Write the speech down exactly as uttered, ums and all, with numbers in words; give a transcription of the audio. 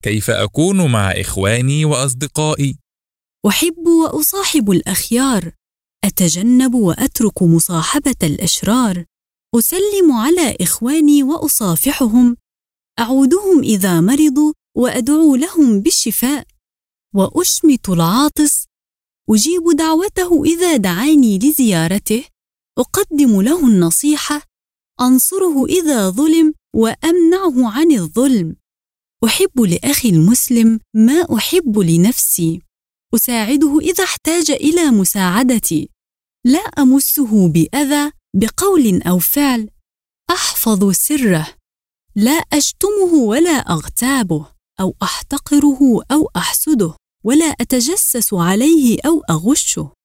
كيف أكون مع إخواني وأصدقائي؟ أحب وأصاحب الأخيار، أتجنب وأترك مصاحبة الأشرار، أسلم على إخواني وأصافحهم، أعودهم إذا مرضوا وأدعو لهم بالشفاء، وأشمت العاطس، أجيب دعوته إذا دعاني لزيارته، أقدم له النصيحة، أنصره إذا ظلم وأمنعه عن الظلم، أحب لأخي المسلم ما أحب لنفسي، أساعده إذا احتاج إلى مساعدتي، لا أمسه بأذى بقول أو فعل، أحفظ سره، لا أشتمه ولا أغتابه أو أحتقره أو أحسده، ولا أتجسس عليه أو أغشه.